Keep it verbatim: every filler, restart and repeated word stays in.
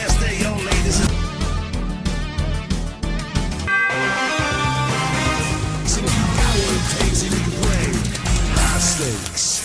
stay on, ladies. So if you got what it takes, and you can play high stakes.